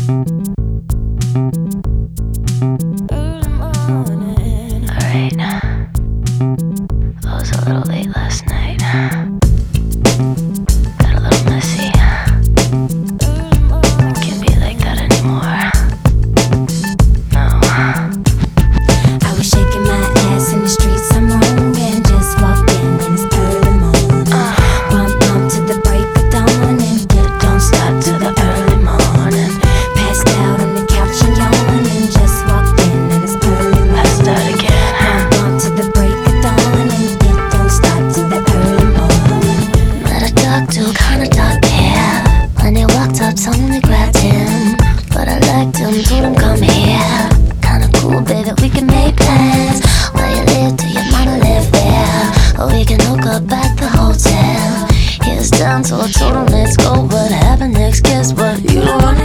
Alright, I was a little late last night. Got a little messy. Can't be like that anymore. No. I was shaking my ass in the streets some morning and just walked in and it's early morning. Bump to the break of dawn and it don't stop till the early morning. Passed out on the couch and yawned and just walked in and it's early morning. Passed out again. Bump to the break of dawn and it don't stop till the early morning. Met a dog too, kinda dark hair. When he walked up, suddenly grabbed him, but I liked him, told him come here. Kinda cool, baby, we can make plans. Where you live, do your mama live there? Or we can hook up.